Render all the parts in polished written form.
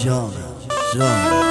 جان جان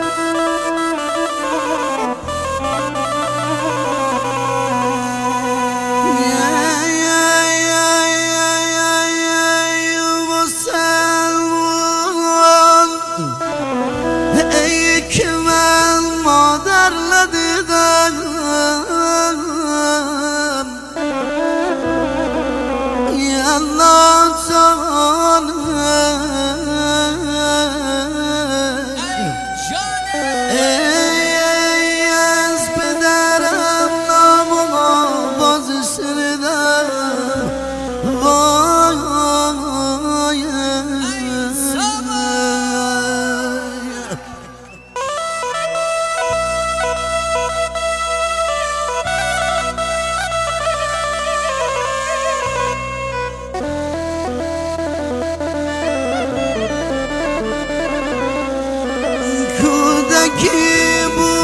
کی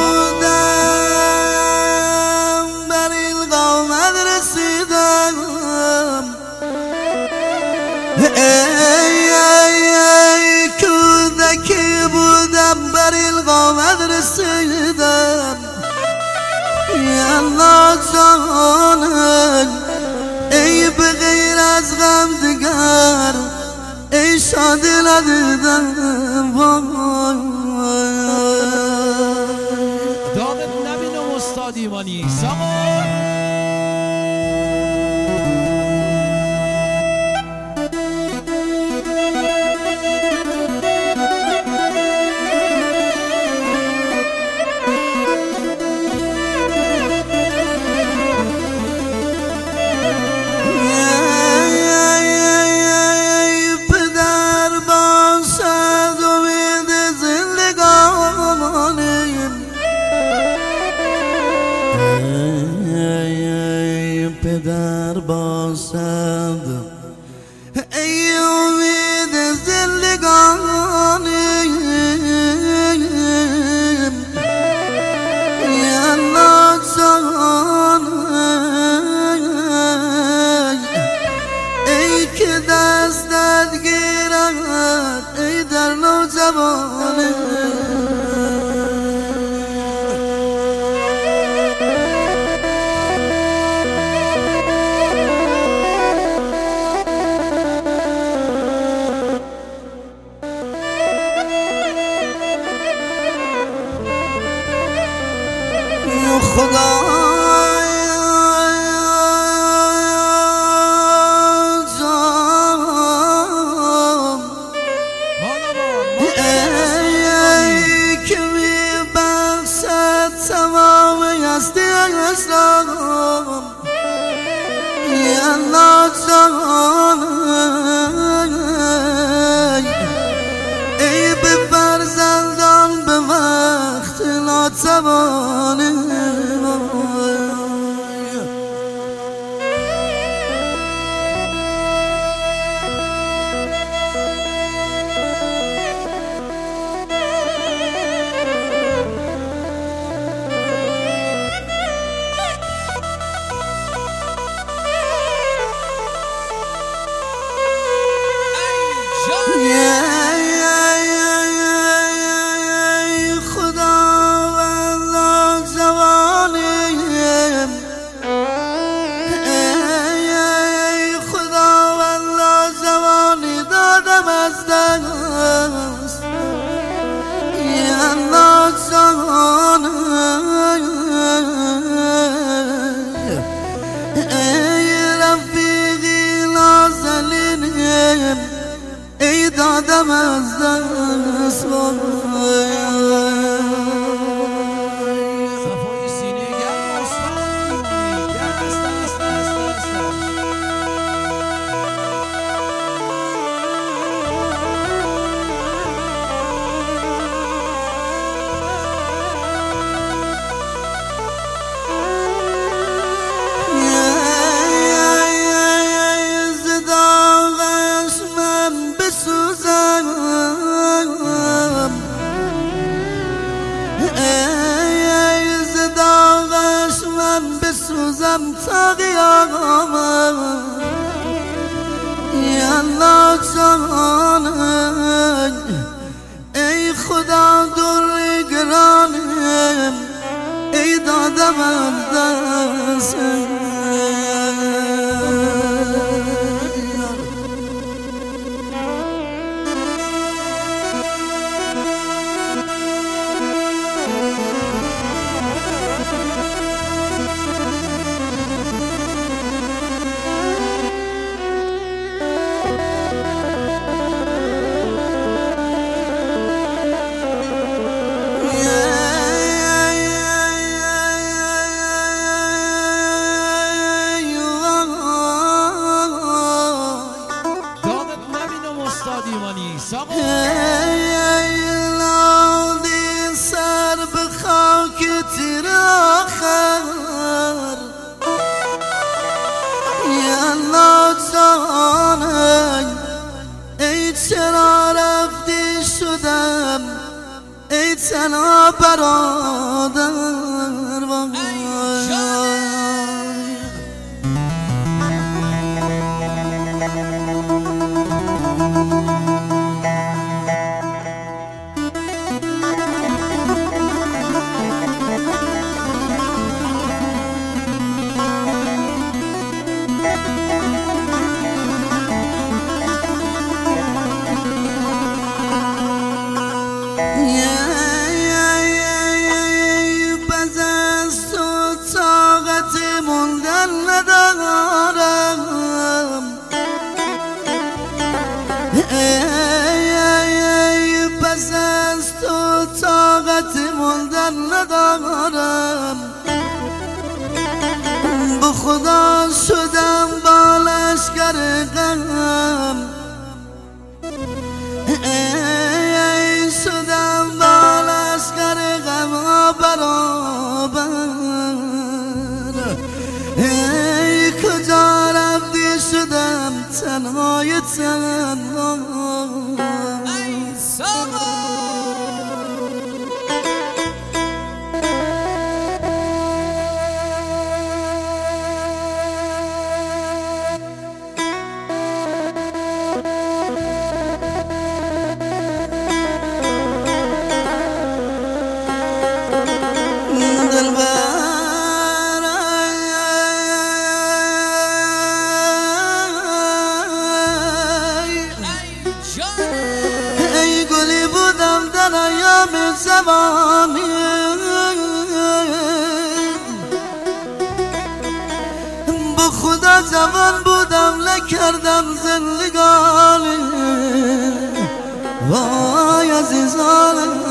بودم بر این قامت رسیدم ای کودکی بودم بر این قامت رسیدم یا الله جانم ای به غیر از غم دیگر ای شادی ندیدم دامت نبینم استاد ایمانی سامان پدر باشد ای امید زندگانیم یا الله جان ای که دستت گیرد ای در نوجوانیم خدا جان ای که میبخشد تمام هستی اسلام یا الله جان ای به فرزندان به وقت ناتوانی ای دادم از دست صفای سینه گرم استاد بسوزم تا قیامت یا الله جان خدا در گرانم ای دادم از دست لادی سر به خاک تیر آخر یلا جانم ای چرا رفتی شدم ای تنها برادر ندارم پس از تو طاقت موندن ندارم به خدا شدم با لشکر غم شدم با لشکر غم برابر کجا رفتی شدم تنهای تنها ای سامان زمانی با خدا جوان بودم نکردم زندگانی وای عزیزانم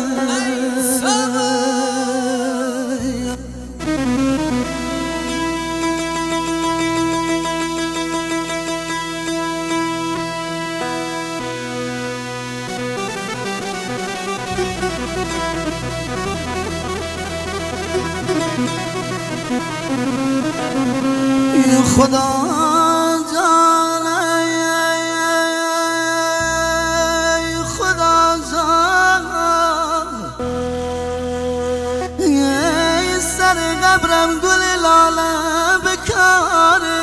خدا جان خدا جان سر قبرم گل لاله بکاره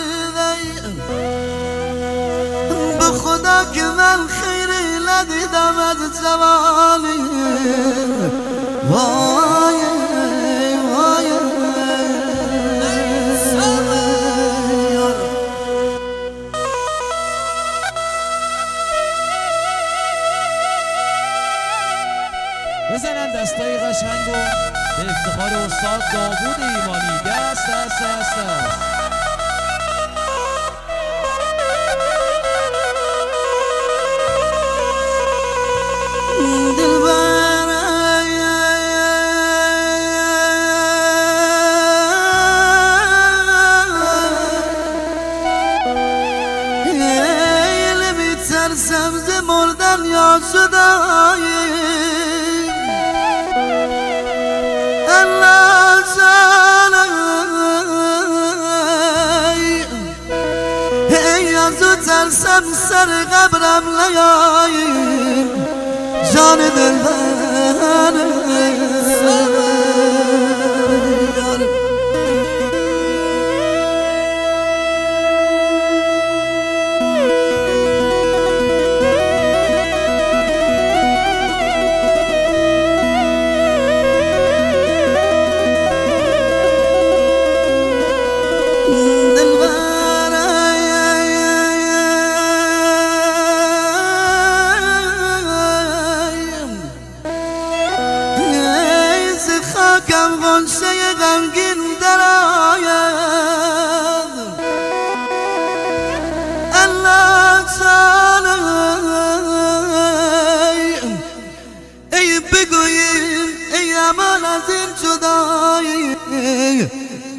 به خدا که من خیری ندیدم از جوانی وای وای بزنن دستای قشنگو به افتخار استاد داوود ایمانی دست دست دست دست دلبر نمی‌ترسم ز مردن یا شدن ترسم سر قبرم نیایی جان دلبر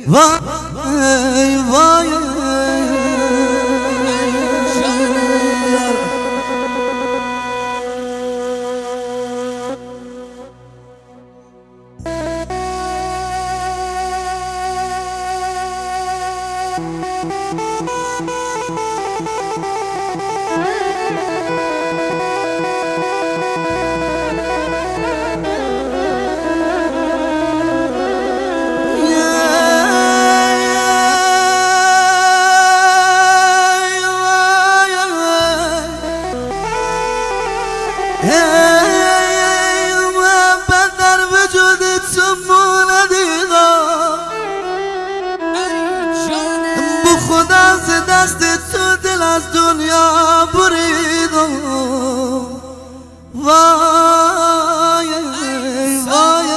وای وای محبت در وجود تو موندیدم بو خدا ز دست تو دل از دنیا بریدم وای وای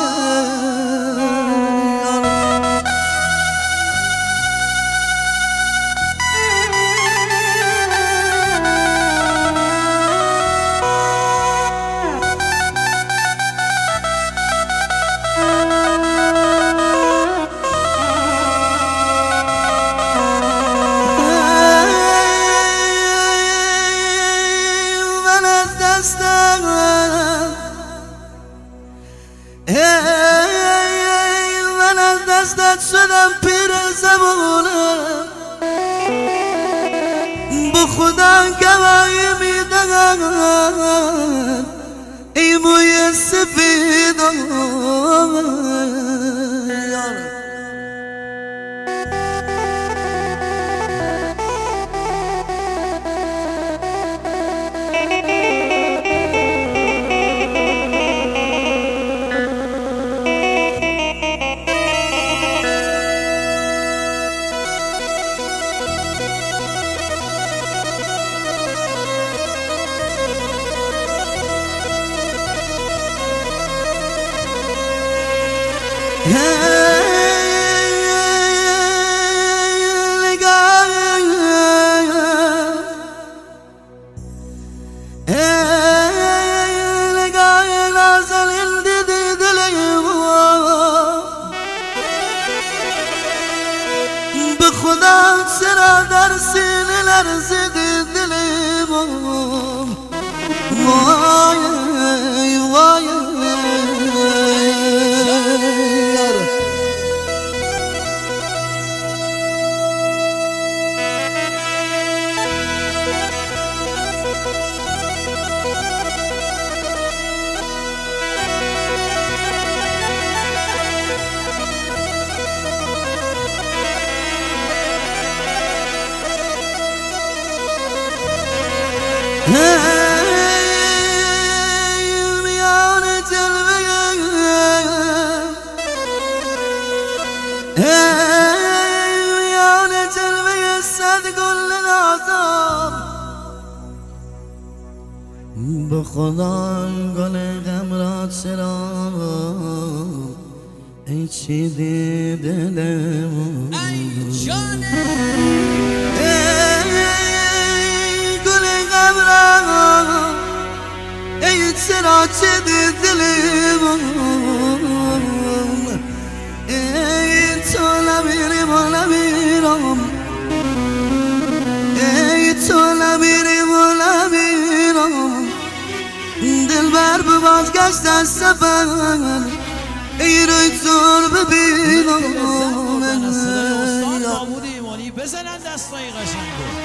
من از دستت شدم پیر زمانم با خدا گواهی میدهم ای موی سفیدم به خدا چرا در سینه لرزیده دلم وای وای میان جلوه میان جلوه صد گل نازم به خدا گل غم را چرا ای چیدی دلم ای جانم ای چرا چه دلم ای تو نمیری و نمیرم ای تو نمیری و نمیرم دل بر به بازگشت از سفر ای روی تو ببینم استاد داوود ایمانی بزنن دستای قشنگو